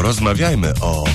Porozmawiajmy o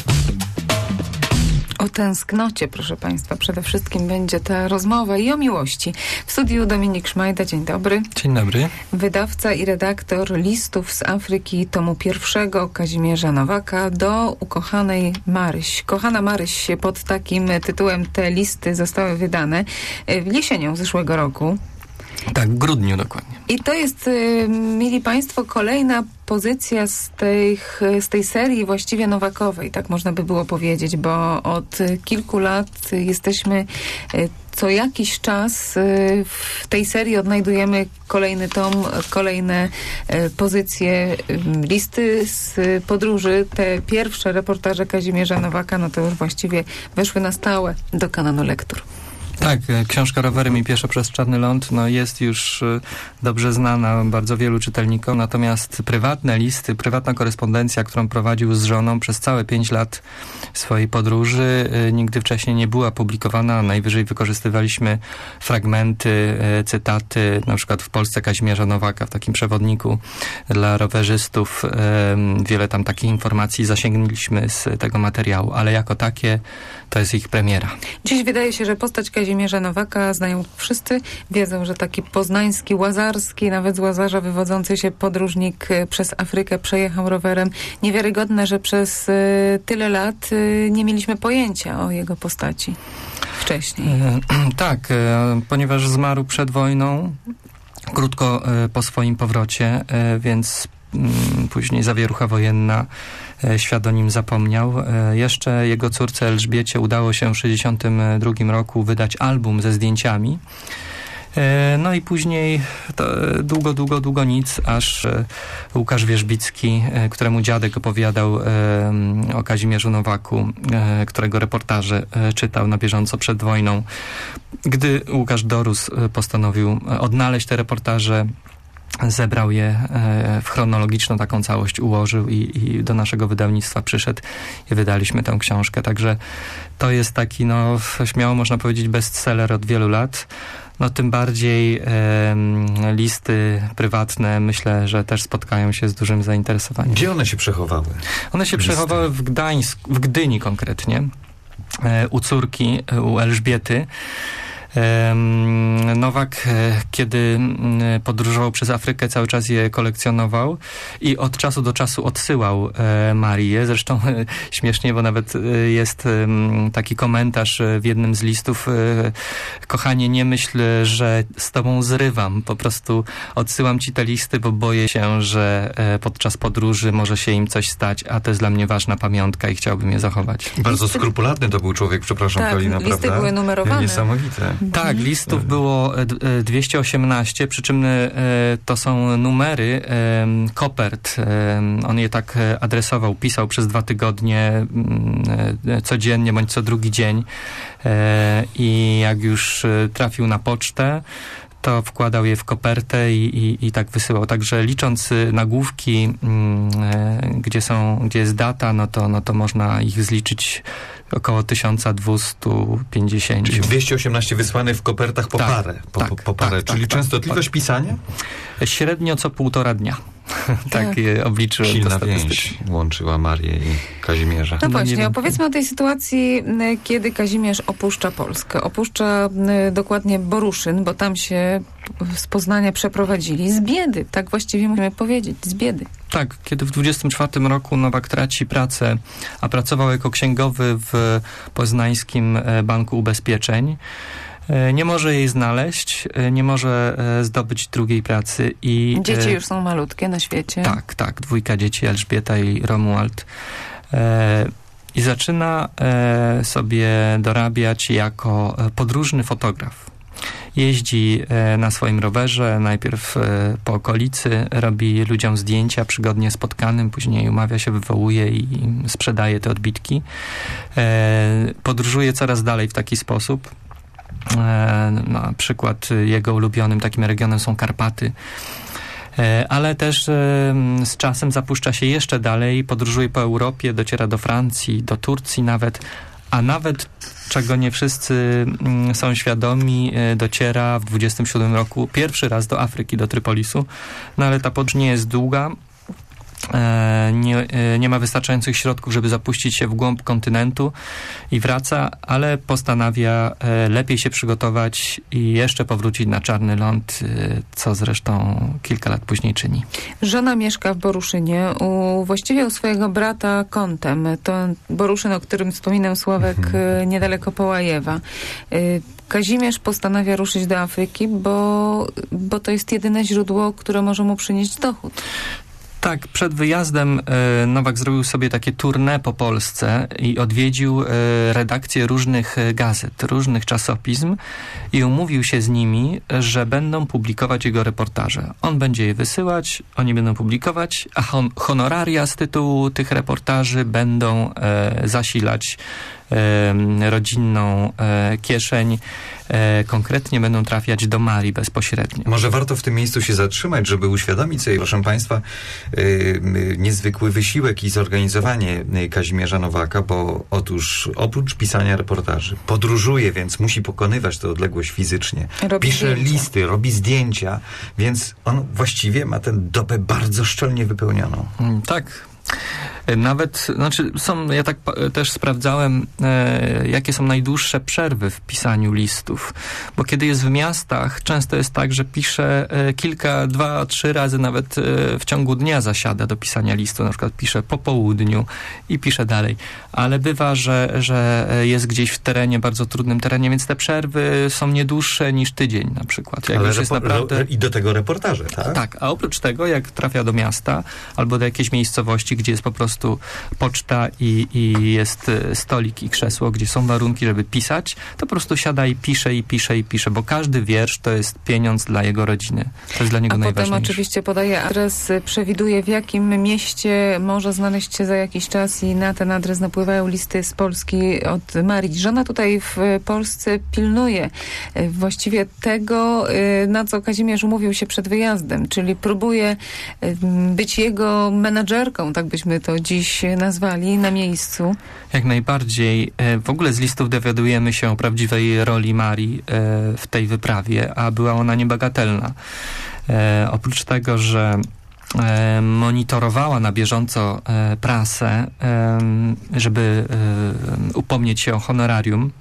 tęsknocie, proszę Państwa. Przede wszystkim będzie ta rozmowa i o miłości. W studiu Dominik Szmajda. Dzień dobry. Dzień dobry. Wydawca i redaktor listów z Afryki tomu pierwszego Kazimierza Nowaka do ukochanej Maryś. Kochana Maryś, pod takim tytułem te listy zostały wydane jesienią zeszłego roku. Tak, w grudniu dokładnie. I to jest, mili Państwo, kolejna pozycja z tej serii właściwie nowakowej, tak można by było powiedzieć, bo od kilku lat jesteśmy co jakiś czas w tej serii odnajdujemy kolejny tom, kolejne pozycje, listy z podróży. Te pierwsze reportaże Kazimierza Nowaka, no to już właściwie weszły na stałe do kanonu lektur. Tak, książka Rowery mi pieszo przez Czarny Ląd jest już dobrze znana bardzo wielu czytelnikom, natomiast prywatne listy, prywatna korespondencja, którą prowadził z żoną przez całe 5 lat swojej podróży, nigdy wcześniej nie była publikowana. Najwyżej wykorzystywaliśmy fragmenty, cytaty, na przykład w Polsce Kazimierza Nowaka, w takim przewodniku dla rowerzystów. Wiele tam takich informacji zasięgnęliśmy z tego materiału, ale jako takie to jest ich premiera. Dziś wydaje się, że postać Kazimierza Nowaka znają wszyscy. Wiedzą, że taki poznański, łazarski, nawet z Łazarza wywodzący się podróżnik przez Afrykę przejechał rowerem. Niewiarygodne, że przez tyle lat nie mieliśmy pojęcia o jego postaci wcześniej. Tak, ponieważ zmarł przed wojną, krótko po swoim powrocie, więc później zawierucha wojenna, świat o nim zapomniał. Jeszcze jego córce Elżbiecie udało się w 1962 roku wydać album ze zdjęciami. No i później to długo nic, aż Łukasz Wierzbicki, któremu dziadek opowiadał o Kazimierzu Nowaku, którego reportaże czytał na bieżąco przed wojną. Gdy Łukasz dorósł, postanowił odnaleźć te reportaże, zebrał je w chronologiczną taką całość, ułożył i do naszego wydawnictwa przyszedł i wydaliśmy tę książkę. Także to jest taki, śmiało można powiedzieć, bestseller od wielu lat. Tym bardziej listy prywatne, myślę, że też spotkają się z dużym zainteresowaniem. Gdzie one się przechowały? One się przechowały w Gdyni konkretnie, u córki, u Elżbiety. Nowak, kiedy podróżował przez Afrykę, cały czas je kolekcjonował i od czasu do czasu odsyłał Marię. Zresztą śmiesznie, bo nawet jest taki komentarz w jednym z listów: kochanie, nie myśl, że z tobą zrywam. Po prostu odsyłam ci te listy, bo boję się, że podczas podróży może się im coś stać, a to jest dla mnie ważna pamiątka i chciałbym je zachować. Bardzo skrupulatny to był człowiek, przepraszam, tak, Paulina, listy prawda? były numerowane. Niesamowite. Tak, listów było 218, przy czym to są numery kopert. On je tak adresował, pisał przez 2 tygodnie, codziennie bądź co drugi dzień. I jak już trafił na pocztę, to wkładał je w kopertę i tak wysyłał. Także licząc nagłówki, gdzie jest data, no to można ich zliczyć około 1250. Czyli 218 wysłanych w kopertach po parę. Po parę. Czyli częstotliwość pisania? Średnio co 1,5 dnia. Tak obliczyłem. Silna więź łączyła Marię i Kazimierza. No właśnie, opowiedzmy o tej sytuacji, kiedy Kazimierz opuszcza Polskę. Opuszcza dokładnie Boruszyn, bo tam się z Poznania przeprowadzili z biedy. Tak właściwie musimy powiedzieć, z biedy. Tak, kiedy w 24 roku Nowak traci pracę, a pracował jako księgowy w Poznańskim Banku Ubezpieczeń, nie może jej znaleźć, nie może zdobyć drugiej pracy. Dzieci już są malutkie na świecie. Tak, 2 dzieci, Elżbieta i Romuald. I zaczyna sobie dorabiać jako podróżny fotograf. Jeździ na swoim rowerze, najpierw po okolicy, robi ludziom zdjęcia przygodnie spotkanym, później umawia się, wywołuje i sprzedaje te odbitki. Podróżuje coraz dalej w taki sposób. Na przykład jego ulubionym takim regionem są Karpaty, ale też z czasem zapuszcza się jeszcze dalej, podróżuje po Europie, dociera do Francji, do Turcji nawet, czego nie wszyscy są świadomi, dociera w 27 roku pierwszy raz do Afryki, do Trypolisu, ale ta podróż nie jest długa. nie ma wystarczających środków, żeby zapuścić się w głąb kontynentu i wraca, ale postanawia lepiej się przygotować i jeszcze powrócić na Czarny Ląd, co zresztą kilka lat później czyni. Żona mieszka w Boruszynie, właściwie u swojego brata kątem. To Boruszyn, o którym wspominał Sławek, niedaleko Połajewa. Kazimierz postanawia ruszyć do Afryki, bo to jest jedyne źródło, które może mu przynieść dochód. Tak, przed wyjazdem Nowak zrobił sobie takie tournée po Polsce i odwiedził redakcje różnych gazet, różnych czasopism i umówił się z nimi, że będą publikować jego reportaże. On będzie je wysyłać, oni będą publikować, a honoraria z tytułu tych reportaży będą zasilać rodzinną kieszeń, konkretnie będą trafiać do Marii bezpośrednio. Może warto w tym miejscu się zatrzymać, żeby uświadomić sobie, proszę Państwa, niezwykły wysiłek i zorganizowanie Kazimierza Nowaka, bo otóż oprócz pisania reportaży podróżuje, więc musi pokonywać tę odległość fizycznie. Pisze listy, robi zdjęcia, więc on właściwie ma tę dobę bardzo szczelnie wypełnioną. Tak. Nawet, ja tak też sprawdzałem, jakie są najdłuższe przerwy w pisaniu listów, bo kiedy jest w miastach, często jest tak, że pisze kilka, 2, 3 razy nawet w ciągu dnia zasiada do pisania listu, na przykład pisze po południu i pisze dalej, ale bywa, że jest gdzieś w terenie, bardzo trudnym terenie, więc te przerwy są nie dłuższe niż tydzień na przykład. Jak ale już jest naprawdę... I do tego reportaże, tak? Tak, a oprócz tego, jak trafia do miasta albo do jakiejś miejscowości, gdzie jest po prostu poczta i jest stolik i krzesło, gdzie są warunki, żeby pisać, to po prostu siada i pisze, bo każdy wiersz to jest pieniądz dla jego rodziny. To jest dla niego najważniejsze. Potem oczywiście podaje adres, przewiduje, w jakim mieście może znaleźć się za jakiś czas i na ten adres napływają listy z Polski od Marii. Żona tutaj w Polsce pilnuje właściwie tego, na co Kazimierz umówił się przed wyjazdem, czyli próbuje być jego menadżerką, tak byśmy to dziś nazwali, na miejscu. Jak najbardziej. W ogóle z listów dowiadujemy się o prawdziwej roli Marii w tej wyprawie, a była ona niebagatelna. Oprócz tego, że monitorowała na bieżąco prasę, żeby upomnieć się o honorarium,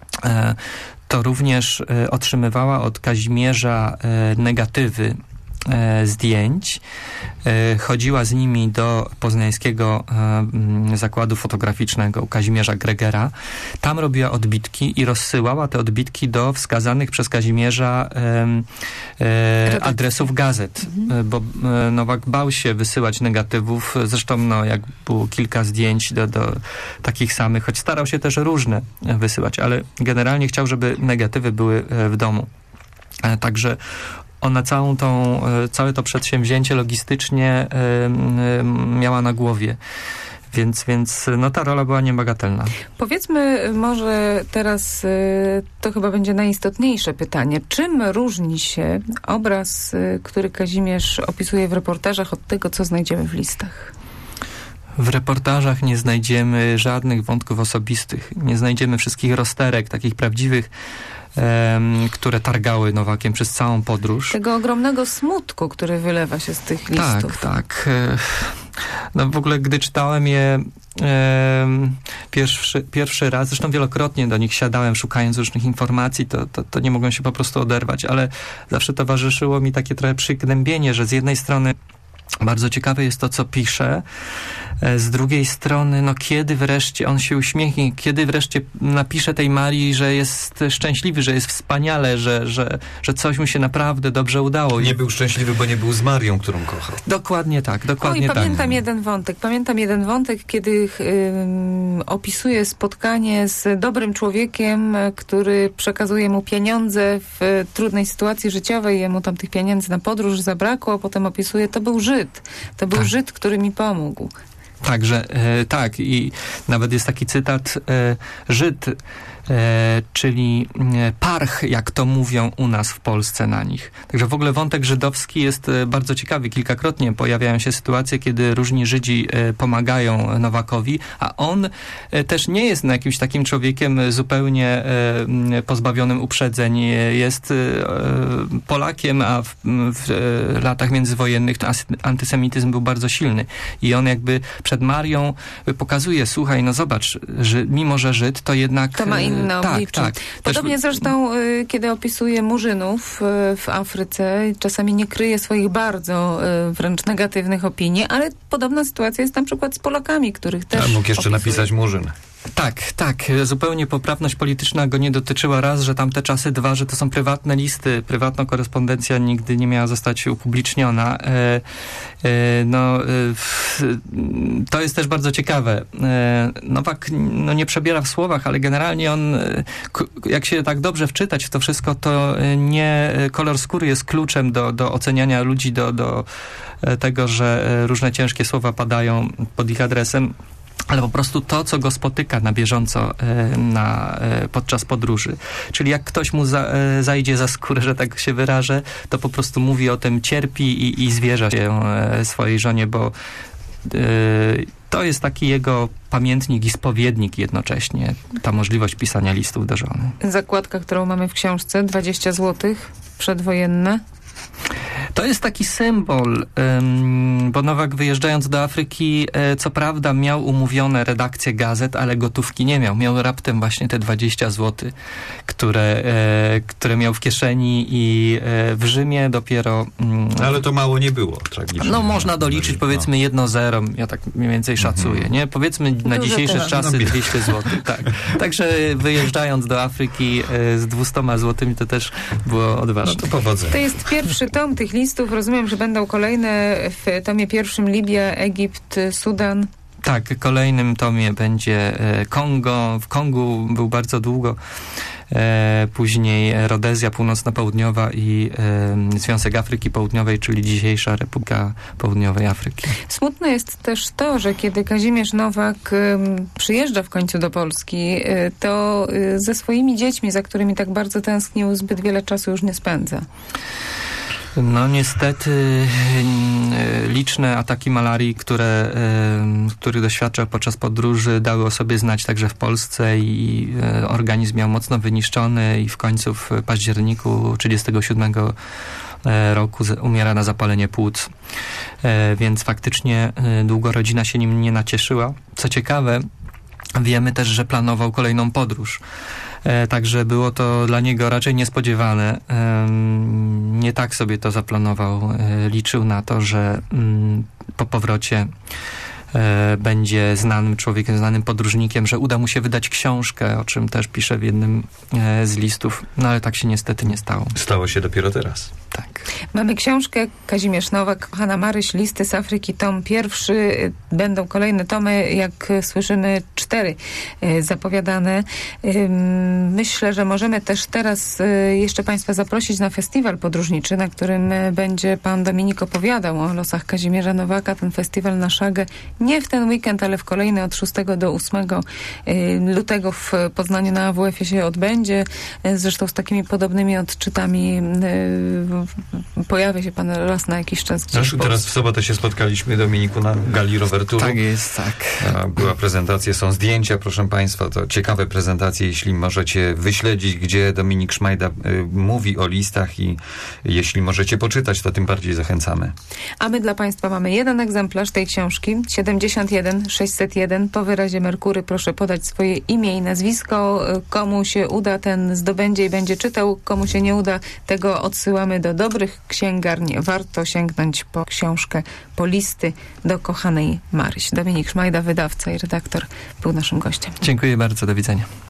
to również otrzymywała od Kazimierza negatywy zdjęć. Chodziła z nimi do poznańskiego zakładu fotograficznego u Kazimierza Gregera. Tam robiła odbitki i rozsyłała te odbitki do wskazanych przez Kazimierza adresów gazet, bo Nowak bał się wysyłać negatywów. Zresztą jak było kilka zdjęć do takich samych, choć starał się też różne wysyłać, ale generalnie chciał, żeby negatywy były w domu. Także ona całe to przedsięwzięcie logistycznie miała na głowie. Więc ta rola była niebagatelna. Powiedzmy może teraz, to chyba będzie najistotniejsze pytanie. Czym różni się obraz, który Kazimierz opisuje w reportażach od tego, co znajdziemy w listach? W reportażach nie znajdziemy żadnych wątków osobistych. Nie znajdziemy wszystkich rozterek, takich prawdziwych, które targały Nowakiem przez całą podróż. Tego ogromnego smutku, który wylewa się z tych listów. Tak. W ogóle, gdy czytałem je pierwszy raz, zresztą wielokrotnie do nich siadałem, szukając różnych informacji, to nie mogłem się po prostu oderwać, ale zawsze towarzyszyło mi takie trochę przygnębienie, że z jednej strony bardzo ciekawe jest to, co pisze. Z drugiej strony, kiedy wreszcie on się uśmiechnie, kiedy wreszcie napisze tej Marii, że jest szczęśliwy, że jest wspaniale, że coś mu się naprawdę dobrze udało. Nie był szczęśliwy, bo nie był z Marią, którą kochał. Dokładnie tak. Pamiętam jeden wątek, kiedy opisuje spotkanie z dobrym człowiekiem, który przekazuje mu pieniądze w trudnej sytuacji życiowej. Jemu tam tych pieniędzy na podróż zabrakło, potem opisuje, to był Żyd. To był Żyd, który mi pomógł. Także, tak, i nawet jest taki cytat, Żyd czyli parch, jak to mówią u nas w Polsce na nich. Także w ogóle wątek żydowski jest bardzo ciekawy. Kilkakrotnie pojawiają się sytuacje, kiedy różni Żydzi pomagają Nowakowi, a on też nie jest jakimś takim człowiekiem zupełnie pozbawionym uprzedzeń. Jest Polakiem, a w latach międzywojennych antysemityzm był bardzo silny. I on jakby przed Marią pokazuje, słuchaj, no zobacz, że mimo że Żyd, to jednak... To ma inne oblicze. Tak. Podobnie zresztą, kiedy opisuje Murzynów w Afryce, czasami nie kryje swoich bardzo wręcz negatywnych opinii, ale podobna sytuacja jest na przykład z Polakami, których też mógł jeszcze opisuje. napisać Murzyn. Tak. Zupełnie poprawność polityczna go nie dotyczyła. Raz, że tamte czasy, dwa, że to są prywatne listy. Prywatna korespondencja nigdy nie miała zostać upubliczniona. To jest też bardzo ciekawe. Nowak nie przebiera w słowach, ale generalnie on, jak się tak dobrze wczytać w to wszystko, to nie kolor skóry jest kluczem do oceniania ludzi, do tego, że różne ciężkie słowa padają pod ich adresem. Ale po prostu to, co go spotyka na bieżąco podczas podróży. Czyli jak ktoś mu zajdzie za skórę, że tak się wyrażę, to po prostu mówi o tym, cierpi i zwierza się swojej żonie, bo to jest taki jego pamiętnik i spowiednik jednocześnie. Ta możliwość pisania listów do żony. Zakładka, którą mamy w książce, 20 zł przedwojenne. To jest taki symbol, bo Nowak wyjeżdżając do Afryki, co prawda miał umówione redakcje gazet, ale gotówki nie miał. Miał raptem właśnie te 20 zł, które miał w kieszeni i w Rzymie dopiero... Ale to mało nie było, tragicznie. No można doliczyć powiedzmy 1-0, ja tak mniej więcej szacuję, nie? Powiedzmy na dzisiejsze czasy 200 zł, tak. Także wyjeżdżając do Afryki z 200 zł to też było odważne. No to powodzenia. To jest pierwszy tom tych listów. Rozumiem, że będą kolejne w tomie pierwszym Libia, Egipt, Sudan. Tak, w kolejnym tomie będzie Kongo. W Kongu był bardzo długo. Później Rodezja Północno-Południowa i Związek Afryki Południowej, czyli dzisiejsza Republika Południowej Afryki. Smutne jest też to, że kiedy Kazimierz Nowak przyjeżdża w końcu do Polski, to ze swoimi dziećmi, za którymi tak bardzo tęsknił, zbyt wiele czasu już nie spędza. No niestety liczne ataki malarii, których doświadczał podczas podróży, dały o sobie znać także w Polsce i organizm miał mocno wyniszczony i w końcu w październiku 1937 roku umiera na zapalenie płuc. Więc faktycznie długo rodzina się nim nie nacieszyła. Co ciekawe, wiemy też, że planował kolejną podróż. Także było to dla niego raczej niespodziewane. Nie tak sobie to zaplanował. Liczył na to, że po powrocie będzie znanym człowiekiem, znanym podróżnikiem, że uda mu się wydać książkę, o czym też pisze w jednym z listów. No ale tak się niestety nie stało. Stało się dopiero teraz. Tak. Mamy książkę Kazimierz Nowak, Kochana Maryś, Listy z Afryki, tom pierwszy. Będą kolejne tomy, jak słyszymy, 4 zapowiadane. Myślę, że możemy też teraz jeszcze Państwa zaprosić na festiwal podróżniczy, na którym będzie pan Dominik opowiadał o losach Kazimierza Nowaka. Ten festiwal na Szagę nie w ten weekend, ale w kolejny od 6 do 8 lutego w Poznaniu na AWF-ie się odbędzie. Zresztą z takimi podobnymi odczytami pojawia się pan raz na jakiś czas gdzieś. Teraz w sobotę się spotkaliśmy, Dominiku, na gali Rower Touru. Tak jest, tak. Była prezentacja, są zdjęcia, proszę Państwa, to ciekawe prezentacje, jeśli możecie wyśledzić, gdzie Dominik Szmajda mówi o listach i jeśli możecie poczytać, to tym bardziej zachęcamy. A my dla Państwa mamy jeden egzemplarz tej książki, 71 601. Po wyrazie Merkury proszę podać swoje imię i nazwisko. Komu się uda, ten zdobędzie i będzie czytał. Komu się nie uda, tego odsyłamy do dobrych księgarni. Warto sięgnąć po książkę, po listy do kochanej Maryś. Dominik Szmajda, wydawca i redaktor, był naszym gościem. Dziękuję bardzo, do widzenia.